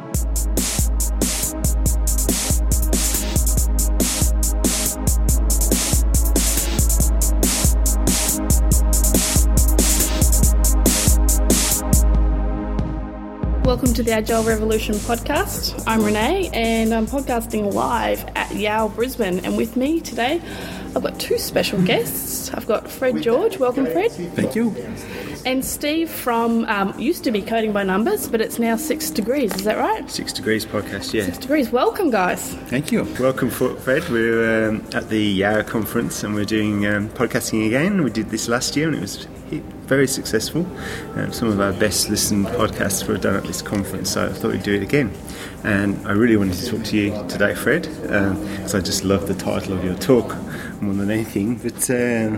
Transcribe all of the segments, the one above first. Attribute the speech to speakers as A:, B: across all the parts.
A: Welcome to the Agile Revolution podcast. I'm Renee and I'm podcasting live at Yale, Brisbane. And with me today, I've got two special guests. I've got Fred George. Welcome, Fred.
B: Thank you.
A: And Steve from, used to be Coding by Numbers, but it's now 6 Degrees. Is that right?
C: 6 Degrees podcast, yeah.
A: 6 Degrees. Welcome, guys.
B: Thank you.
C: Welcome, Fred. We're at the Yara conference and we're doing podcasting again. We did this last year and it was very successful. Some of our best listened podcasts were done at this conference, so I thought we'd do it again. And I really wanted to talk to you today, Fred, because I just love the title of your talk more than anything. But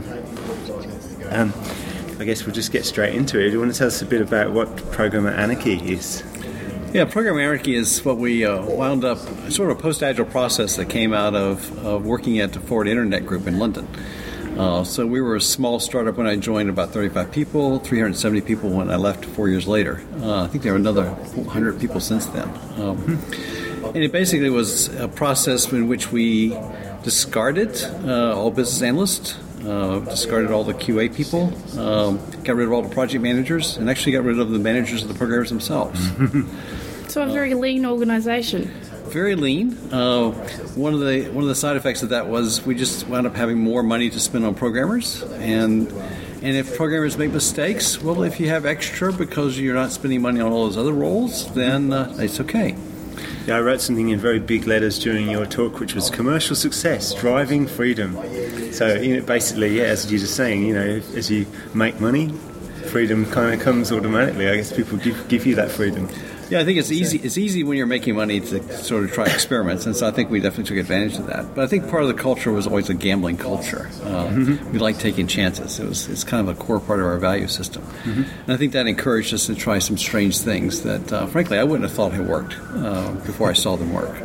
C: I guess we'll just get straight into it. Do you want to tell us a bit about what Programmer Anarchy is?
B: Yeah, Programmer Anarchy is what we wound up, sort of a post-agile process that came out of working at the Forward Internet Group in London. So we were a small startup when I joined, about 35 people, 370 people when I left 4 years later. I think there were another 100 people since then. And it basically was a process in which we discarded all business analysts, discarded all the QA people, got rid of all the project managers, and actually got rid of the managers of the programmers themselves.
A: So a very lean organisation.
B: Very lean. One of the side effects of that was we just wound up having more money to spend on programmers, and if programmers make mistakes, well, if you have extra because you're not spending money on all those other roles, then it's okay.
C: Yeah, I wrote something in very big letters during your talk, which was commercial success, driving freedom. So basically, yeah, as you're just saying, as you make money, freedom kind of comes automatically. I guess people give you that freedom.
B: Yeah, I think it's easy. It's easy when you're making money to sort of try experiments, and so I think we definitely took advantage of that. But I think part of the culture was always a gambling culture. We like taking chances. It's kind of a core part of our value system, and I think that encouraged us to try some strange things that, frankly, I wouldn't have thought had worked before I saw them work.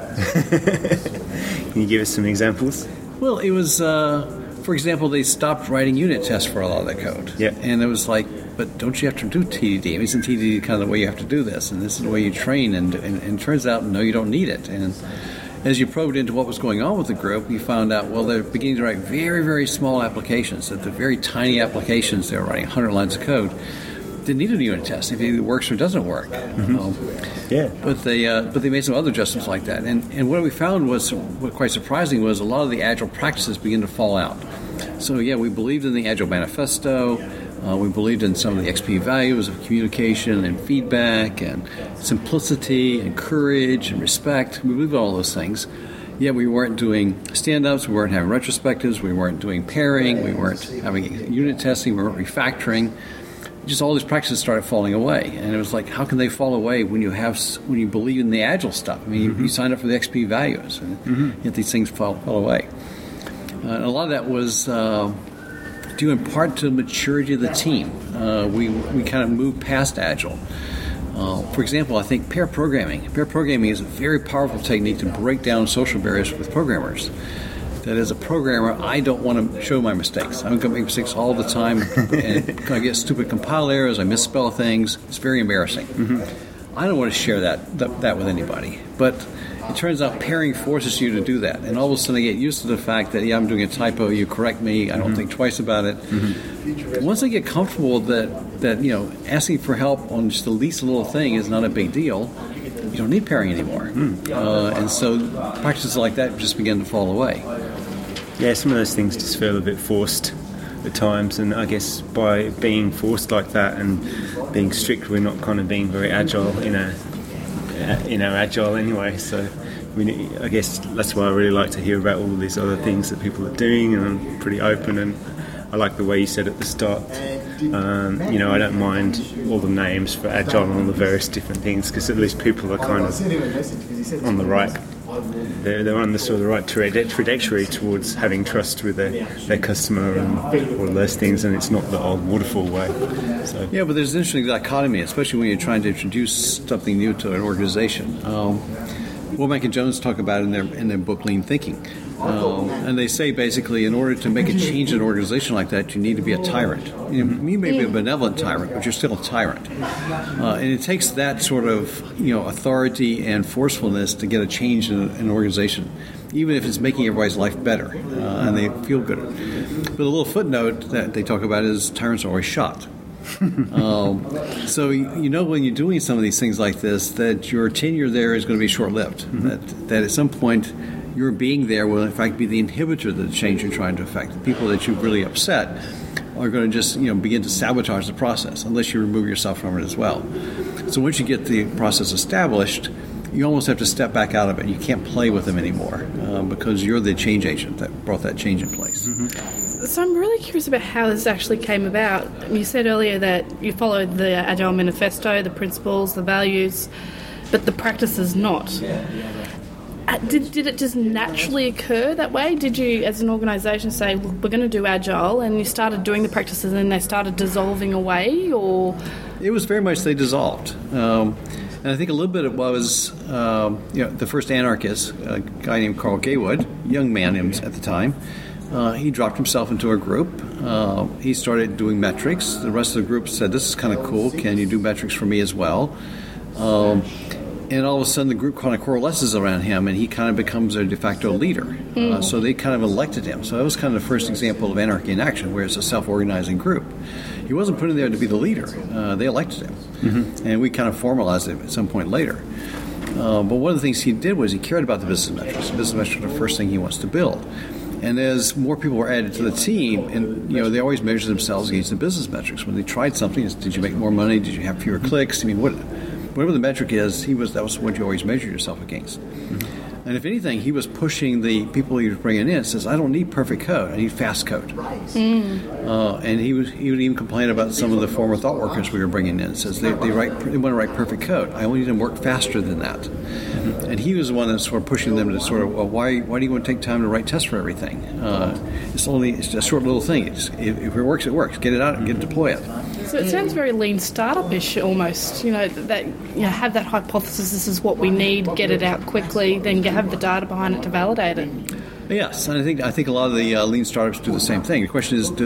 C: Can you give us some examples?
B: Well, it was, for example, they stopped writing unit tests for a lot of that code.
C: Yeah.
B: And it was like, but don't you have to do TDD? I mean, isn't TDD kind of the way you have to do this? And this is the way you train. And it turns out, no, you don't need it. And as you probed into what was going on with the group, you found out, well, they're beginning to write very, very small applications. That the very tiny applications they were writing, 100 lines of code, didn't need a unit test if it either works or doesn't work.
C: Yeah.
B: But they made some other adjustments like that. And what we found was, what quite surprising was, a lot of the Agile practices began to fall out. So, yeah, we believed in the Agile Manifesto. We believed in some of the XP values of communication and feedback and simplicity and courage and respect. We believed in all those things. Yet we weren't doing stand-ups, we weren't having retrospectives, we weren't doing pairing, we weren't having unit testing, we weren't refactoring. Just all these practices started falling away. And it was like, how can they fall away when you believe in the Agile stuff? I mean, you signed up for the XP values, and yet these things fell away. And a lot of that was due in part to the maturity of the team. We kind of moved past Agile. For example, I think pair programming. Pair programming is a very powerful technique to break down social barriers with programmers. That as a programmer, I don't want to show my mistakes. I'm going to make mistakes all the time, and I get stupid compile errors, I misspell things. It's very embarrassing. I don't want to share that with anybody. But it turns out pairing forces you to do that. And all of a sudden I get used to the fact that, I'm doing a typo, you correct me, I don't think twice about it. Once I get comfortable that asking for help on just the least little thing is not a big deal, you don't need pairing anymore. And so practices like that just begin to fall away.
C: Yeah, some of those things just feel a bit forced at times, and I guess by being forced like that and being strict, we're not kind of being very agile agile anyway. So I guess that's why I really like to hear about all these other things that people are doing, and I'm pretty open, and I like the way you said at the start, I don't mind all the names for agile and all the various different things, because at least people are kind of on the right. They're on the sort of the right trajectory towards having trust with their customer and all those things, and it's not the old waterfall way. So.
B: Yeah, but there's an interesting dichotomy, especially when you're trying to introduce something new to an organization. Womack and Jones talk about in their book Lean Thinking. And they say basically in order to make a change in an organization like that, you need to be a tyrant. You may be a benevolent tyrant, but you're still a tyrant. And it takes that sort of authority and forcefulness to get a change in an organization, even if it's making everybody's life better and they feel good. But a little footnote that they talk about is tyrants are always shot. So when you're doing some of these things like this, that your tenure there is going to be short-lived. That at some point your being there will in fact be the inhibitor of the change you're trying to affect. The people that you've really upset are going to just begin to sabotage the process unless you remove yourself from it as well. So once you get the process established, you almost have to step back out of it. You can't play with them anymore because you're the change agent that brought that change in place.
A: So I'm really curious about how this actually came about. You said earlier that you followed the Agile Manifesto, the principles, the values, but the practices not. Did it just naturally occur that way? Did you, as an organisation, say, look, we're going to do Agile, and you started doing the practices and then they started dissolving away, or...?
B: It was very much they dissolved. And I think a little bit it was, the first anarchist, a guy named Carl Gaywood, young man at the time, he dropped himself into a group. He started doing metrics. The rest of the group said, this is kind of cool. Can you do metrics for me as well? And all of a sudden the group kind of coalesces around him and he kind of becomes their de facto leader. So they kind of elected him. So that was kind of the first example of anarchy in action, where it's a self-organizing group. He wasn't put in there to be the leader. They elected him. And we kind of formalized it at some point later. But one of the things he did was he cared about the business metrics. The business metrics are the first thing he wants to build. And as more people were added to the team, and they always measure themselves against the business metrics. When they tried something, did you make more money? Did you have fewer clicks? Whatever the metric is, that was what you always measure yourself against. And if anything, he was pushing the people he was bringing in. Says, I don't need perfect code; I need fast code. And he would even complain about some of the former thought workers we were bringing in. Says they want to write perfect code. I only need them to work faster than that. And he was the one that's sort of pushing them to sort of, well, why do you want to take time to write tests for everything? It's a short little thing. If it works, it works. Get it out and deploy it.
A: So it sounds very lean startup-ish almost, have that hypothesis, this is what we need, get it out quickly, then you have the data behind it to validate it.
B: Yes, and I think a lot of the lean startups do the same thing. The question is,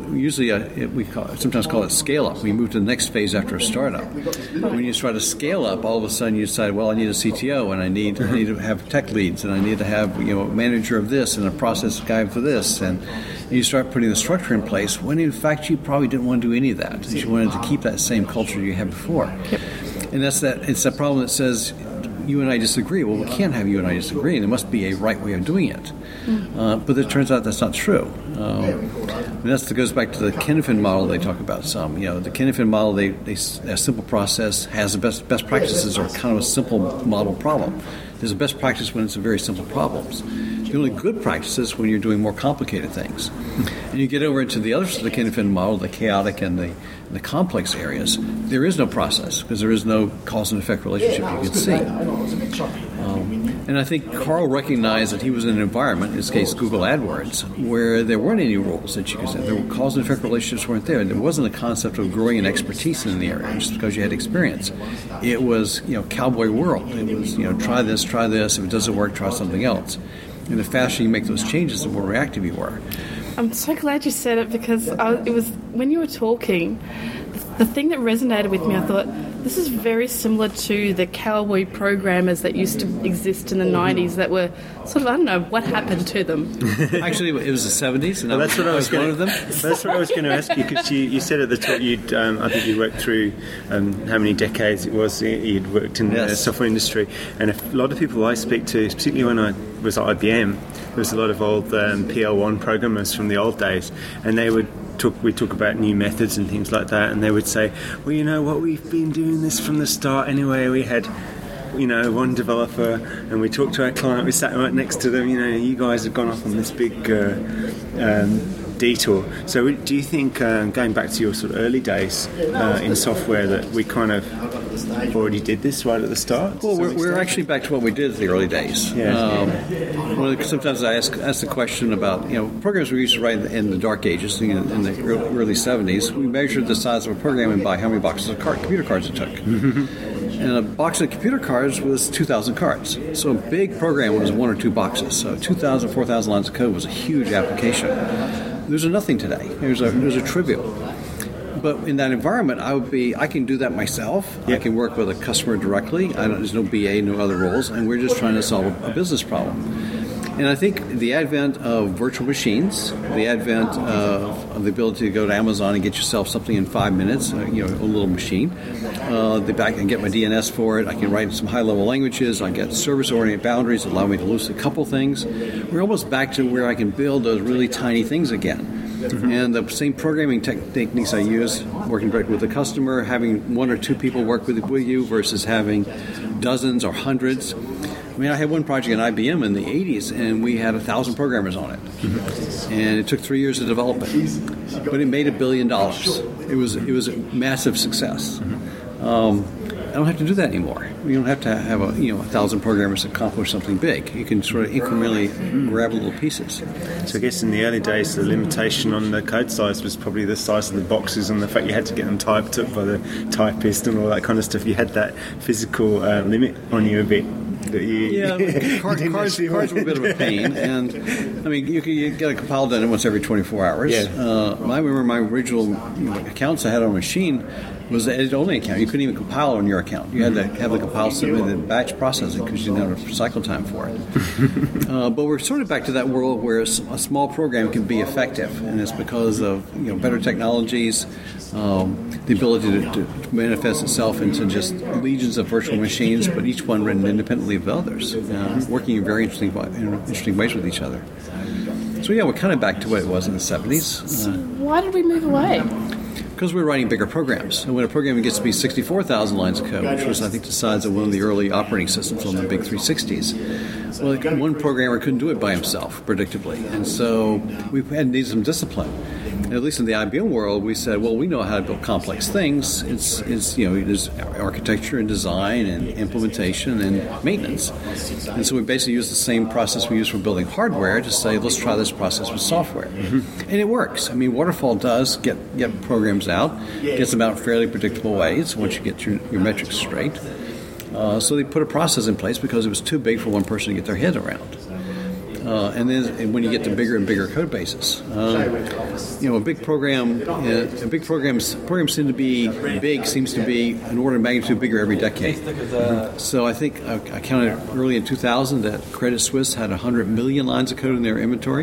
B: we sometimes call it scale-up. We move to the next phase after a startup. When you try to scale up, all of a sudden you decide, well, I need a CTO, and I need to have tech leads, and I need to have a manager of this, and a process guy for this, and you start putting the structure in place, when in fact you probably didn't want to do any of that. You wanted to keep that same culture you had before. Yep. And it's that problem that says, you and I disagree. Well, we can't have you and I disagree. There must be a right way of doing it. But it turns out that's not true. And that goes back to the Kinefin model they talk about some. The Kinefin model, a simple process has the best practices are kind of a simple model problem. There's a best practice when it's a very simple problems. The only good practice is when you're doing more complicated things. And you get over into the other side of the Kinefin model, the chaotic and the complex areas, there is no process because there is no cause and effect relationship you can see. And I think Carl recognized that he was in an environment, in this case Google AdWords, where there weren't any rules that you could say. The cause and effect relationships weren't there. There wasn't a concept of growing an expertise in the area just because you had experience. It was, cowboy world. It was, try this. If it doesn't work, try something else. And the faster you make those changes, the more reactive you are.
A: I'm so glad you said it because it was when you were talking, the thing that resonated with me, I thought, this is very similar to the cowboy programmers that used to exist in the 90s that were sort of, I don't know, what happened to them?
B: Actually, it was the 70s, and
C: well, that's what I was
B: one of them.
C: That's what I was going to ask you, because you said at the top, I think you worked through how many decades it was you'd worked in the software industry, and a lot of people I speak to, particularly when I was at IBM, there was a lot of old PL1 programmers from the old days, and we talk about new methods and things like that, and they would say, well, you know what, we've been doing this from the start anyway. We had one developer, and we talked to our client, we sat right next to them, you guys have gone off on this big detour. So do you think, going back to your sort of early days in software, that we kind of already did this right at the start?
B: Well, we're actually back to what we did in the early days. Sometimes I ask the question about, programs we used to write in the dark ages, in the early 70s, we measured the size of a program by how many boxes of computer cards it took. And a box of computer cards was 2,000 cards. So a big program was 1 or 2 boxes. So 2,000, 4,000 lines of code was a huge application. There's a nothing today. There's a trivial. But in that environment, I can do that myself. Yeah. I can work with a customer directly. There's no BA, no other roles, and we're just trying to solve a business problem. And I think the advent of virtual machines, the advent of the ability to go to Amazon and get yourself something in 5 minutes, a little machine. I can get my DNS for it. I can write some high-level languages. I get service-oriented boundaries that allow me to loosely couple things. We're almost back to where I can build those really tiny things again. Mm-hmm. And the same programming techniques I use, working directly with the customer, having 1 or 2 people work with you versus having dozens or hundreds. I mean, I had one project in IBM in the 80s, and we had 1,000 programmers on it. Mm-hmm. And it took 3 years to develop it. But it made $1 billion. It was a massive success. Mm-hmm. I don't have to do that anymore. You don't have to have 1,000 programmers accomplish something big. You can sort of incrementally grab little pieces.
C: So I guess in the early days, the limitation on the code size was probably the size of the boxes and the fact you had to get them typed up by the typist and all that kind of stuff. You had that physical limit on you a bit.
B: Cards were a bit of a pain, and I mean, you get a compile done once every 24 hours. Yeah. I remember my original accounts I had on a machine was the edit-only account. You couldn't even compile on your account. You had to have the compile submitted in batch processing because you didn't have a cycle time for it. But we're sort of back to that world where a small program can be effective, and it's because of better technologies, the ability to manifest itself into just legions of virtual machines, but each one written independently of others, working in very interesting ways with each other. So we're kind of back to what it was in the 70s.
A: Why did we move away?
B: Because we're writing bigger programs. And when a program gets to be 64,000 lines of code, which was, I think, the size of one of the early operating systems on the big 360s, well, one programmer couldn't do it by himself, predictably. And so we needed some discipline. And at least in the IBM world, we said, well, we know how to build complex things. There's architecture and design and implementation and maintenance. And so we basically use the same process we use for building hardware to say, let's try this process with software. Mm-hmm. And it works. I mean, Waterfall does get programs out, gets them out in fairly predictable ways once you get your metrics straight. So they put a process in place because it was too big for one person to get their head around. And then when you get to bigger and bigger code bases, programs seems to be an order of magnitude bigger every decade. So I think I counted early in 2000 that Credit Suisse had 100 million lines of code in their inventory.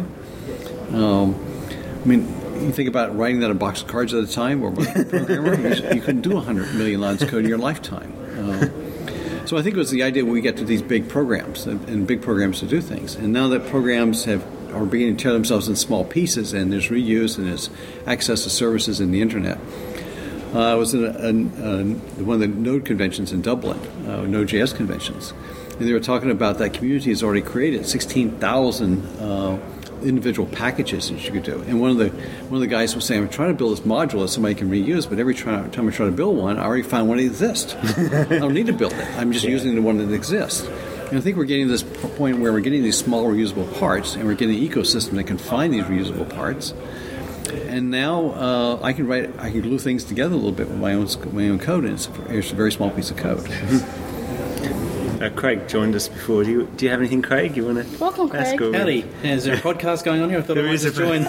B: You think about writing that a box of cards at a time, or a programmer, you couldn't do 100 million lines of code in your lifetime. So I think it was the idea when we get to these big programs and big programs to do things. And now that programs are beginning to tear themselves in small pieces, and there's reuse and there's access to services in the internet. I was in one of the Node conventions in Dublin, Node.js conventions, and they were talking about that community has already created 16,000 individual packages that you could do. And one of the guys was saying, I'm trying to build this module that somebody can reuse, but every time I try to build one, I already found one that exists. I don't need to build it. I'm just using the one that exists. And I think we're getting to this point where we're getting these small reusable parts, and we're getting an ecosystem that can find these reusable parts. And now I can glue things together a little bit with my own code, and it's a very small piece of code.
C: Craig joined us before. Do you have anything, Craig? You want to?
A: Welcome, Craig.
D: Howdy. Is there a podcast going on here? I thought I wanted to join.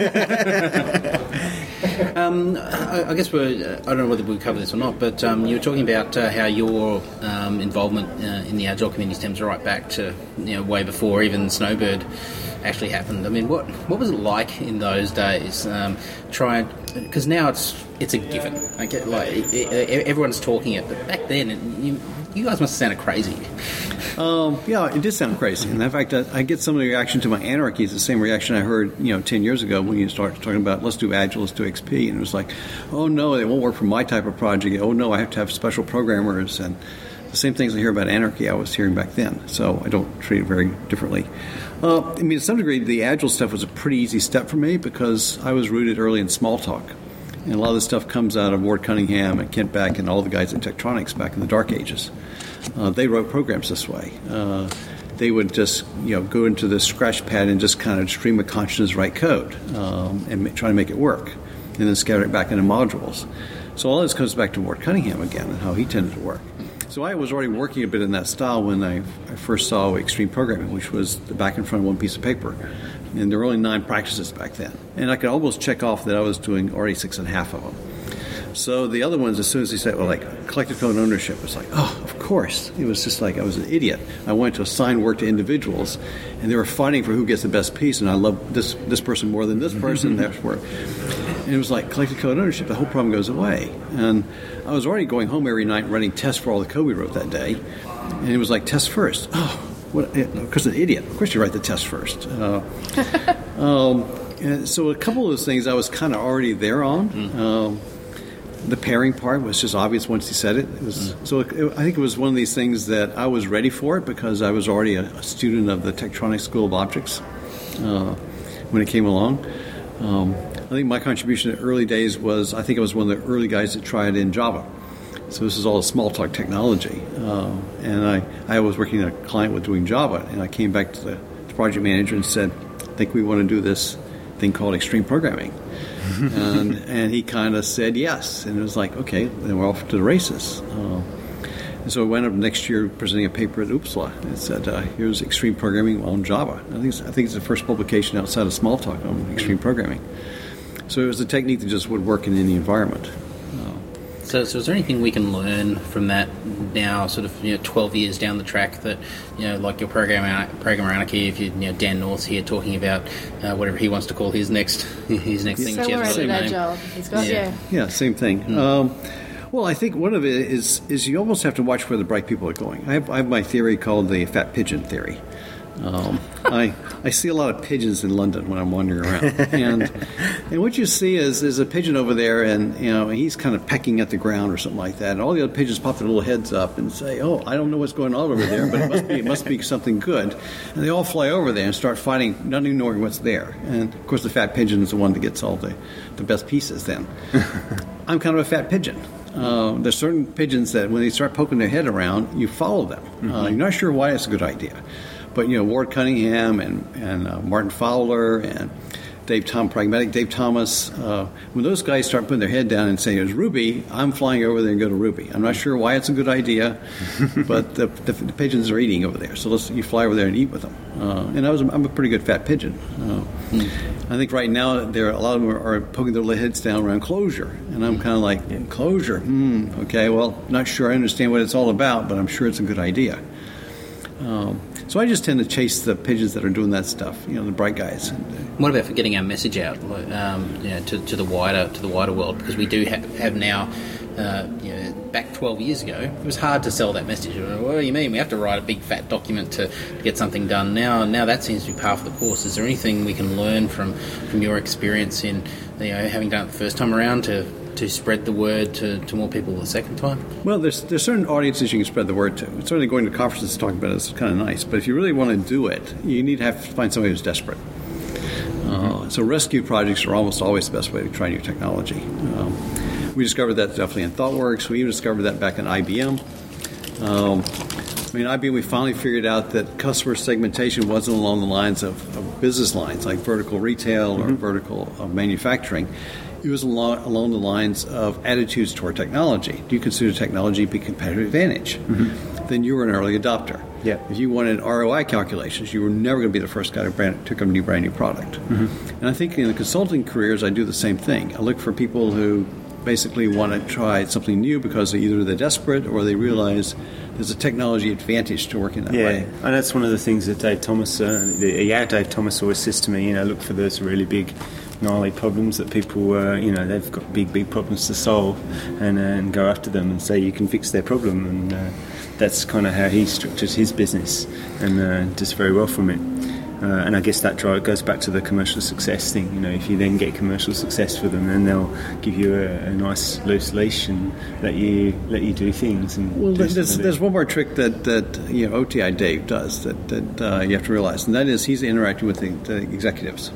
D: I guess I don't know whether we'll cover this or not, but you were talking about how your involvement in the Agile community stems right back to way before even Snowbird actually happened. I mean, what was it like in those days? Because now it's a given. Okay, everyone's talking it, but back then you guys must have sounded crazy.
B: Yeah, it did sound crazy. And in fact, I get some of the reaction to my Anarchy is the same reaction I heard 10 years ago when you start talking about let's do Agile, let's do XP. And it was like, oh no, it won't work for my type of project. Oh no, I have to have special programmers. And the same things I hear about Anarchy I was hearing back then. So I don't treat it very differently. To some degree, the Agile stuff was a pretty easy step for me because I was rooted early in Smalltalk. And a lot of the stuff comes out of Ward Cunningham and Kent Beck and all the guys at Tektronix back in the dark ages. They wrote programs this way. They would just go into the scratch pad and just kind of stream of consciousness write code and try to make it work, and then scatter it back into modules. So all this comes back to Ward Cunningham again and how he tended to work. So I was already working a bit in that style when I first saw Extreme Programming, which was the back and front of one piece of paper. And there were only 9 practices back then. And I could almost check off that I was doing already 6.5 of them. So the other ones, as soon as they said, well, like collective code ownership, it's like, oh, of course. It was just like I was an idiot. I wanted to assign work to individuals, and they were fighting for who gets the best piece, and I love this person more than this person. Therefore, and it was like collective code ownership. The whole problem goes away. And I was already going home every night running tests for all the code we wrote that day, and it was like test first. Oh, because an idiot. Of course, you write the test first. And so a couple of those things I was kind of already there on. The pairing part was just obvious once he said it. I think it was one of these things that I was ready for it because I was already a student of the Tektronix School of Objects when it came along. I think my contribution in the early days was, I think I was one of the early guys that tried in Java. So this is all Smalltalk technology. And I was working on a client with doing Java, and I came back to the project manager and said, I think we want to do this thing called Extreme Programming. and he kind of said yes, and it was like, okay, then we're off to the races. And so I went up next year presenting a paper at UPSLA. It said, here's Extreme Programming on Java. I think it's the first publication outside of Smalltalk on Extreme Programming. So it was a technique that just would work in any environment.
D: So is there anything we can learn from that now, sort of 12 years down the track, that like your programmer anarchy? If Dan North's here talking about whatever he wants to call his next thing.
A: Accelerated Agile. He's got
B: yeah, same thing. Well, I think one of it is you almost have to watch where the bright people are going. I have my theory called the fat pigeon theory. I see a lot of pigeons in London when I'm wandering around, and what you see is a pigeon over there, and he's kind of pecking at the ground or something like that, and all the other pigeons pop their little heads up and say, "Oh, I don't know what's going on over there, but it must be something good," and they all fly over there and start fighting, not ignoring what's there. And of course, the fat pigeon is the one that gets all the best pieces. Then I'm kind of a fat pigeon. There's certain pigeons that when they start poking their head around, you follow them. You're not sure why it's a good idea. But, Ward Cunningham and Martin Fowler and Pragmatic Dave Thomas, when those guys start putting their head down and saying, it's Ruby, I'm flying over there and go to Ruby. I'm not sure why it's a good idea, but the pigeons are eating over there. So you fly over there and eat with them. And I'm a pretty good fat pigeon. I think right now a lot of them are poking their little heads down around Clojure. And I'm kind of like, Clojure? Okay, well, not sure I understand what it's all about, but I'm sure it's a good idea. So I just tend to chase the pigeons that are doing that stuff, the bright guys.
D: What about for getting our message out to the wider world? Because we do have now, back 12 years ago, it was hard to sell that message. What do you mean? We have to write a big fat document to get something done. Now that seems to be par for the course. Is there anything we can learn from your experience in having done it the first time around to spread the word to more people the second time? Well,
B: there's certain audiences you can spread the word to. Certainly going to conferences and talking about it is kind of nice, but if you really want to do it, you need to find somebody who's desperate. So rescue projects are almost always the best way to try new technology. We discovered that definitely in ThoughtWorks. We even discovered that back in IBM. IBM, we finally figured out that customer segmentation wasn't along the lines of business lines, like vertical retail or vertical manufacturing. It was along the lines of attitudes toward technology. Do you consider technology to be a competitive advantage? Then you were an early adopter.
C: Yeah.
B: If you wanted ROI calculations, you were never going to be the first guy to come a brand new product. And I think in the consulting careers, I do the same thing. I look for people who basically want to try something new because either they're desperate or they realize there's a technology advantage to working that way.
C: Yeah, and that's one of the things that Dave Thomas always says to me, look for those really big, gnarly problems that people, they've got big problems to solve, and go after them and say you can fix their problem. And that's kind of how he structures his business, and does very well from it. And I guess that goes back to the commercial success thing. If you then get commercial success for them, then they'll give you a nice loose leash and let you do things. And
B: there's one more trick that OTI Dave does that you have to realize, and that is he's interacting with the executives.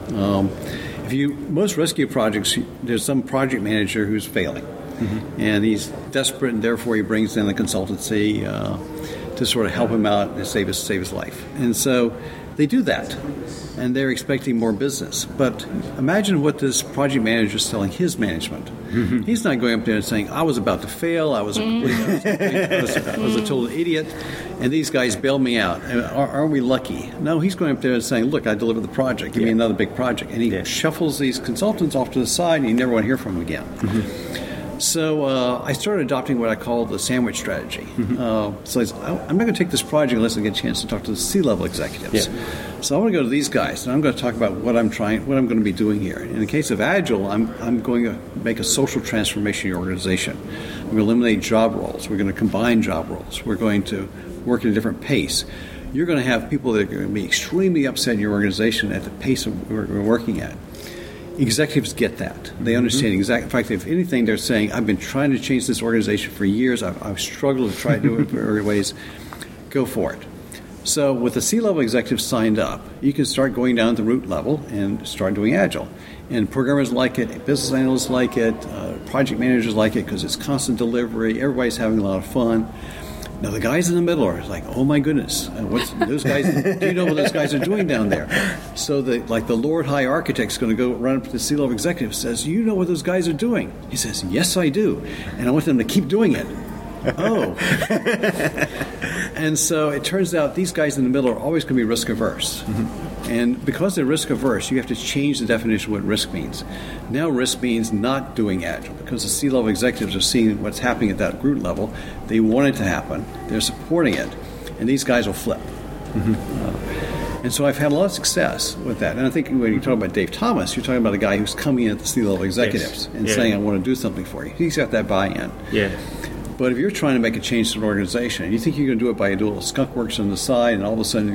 B: Most rescue projects, there's some project manager who's failing, and he's desperate, and therefore he brings in the consultancy to sort of help him out and save his life. And so They do that, and they're expecting more business. But imagine what this project manager is telling his management. He's not going up there and saying, I was about to fail, I was a total idiot, and these guys bailed me out. Aren't we lucky? No, he's going up there and saying, look, I delivered the project, give me another big project. And he shuffles these consultants off to the side, and you never want to hear from them again. So I started adopting what I call the sandwich strategy. So I'm not going to take this project unless I get a chance to talk to the C-level executives. So I want to go to these guys, and I'm going to talk about what I'm going to be doing here. In the case of Agile, I'm going to make a social transformation in your organization. I'm going to eliminate job roles. We're going to combine job roles. We're going to work at a different pace. You're going to have people that are going to be extremely upset in your organization at the pace we're working at. Executives get that. They understand exactly. In fact, if anything, they're saying, I've been trying to change this organization for years. I've struggled to try to do it in various ways. Go for it. So with the C-level executives signed up, you can start going down to the root level and start doing Agile. And programmers like it, business analysts like it, project managers like it because it's constant delivery. Everybody's having a lot of fun. Now, the guys in the middle are like, oh, my goodness, what's those guys? Do you know what those guys are doing down there? So, the Lord High Architect's going to go run up to the C-level executive and says, you know what those guys are doing? He says, yes, I do. And I want them to keep doing it. Oh. And so it turns out these guys in the middle are always going to be risk averse. And because they're risk averse, you have to change the definition of what risk means. Now risk means not doing Agile because the C-level executives are seeing what's happening at that root level. They want it to happen. They're supporting it. And these guys will flip. And so I've had a lot of success with that. And I think when you talk about Dave Thomas, you're talking about a guy who's coming in at the C-level executives and saying, I want to do something for you. He's got that buy-in. But if you're trying to make a change to an organization, you think you're going to do it by a little skunk works on the side, and all of a sudden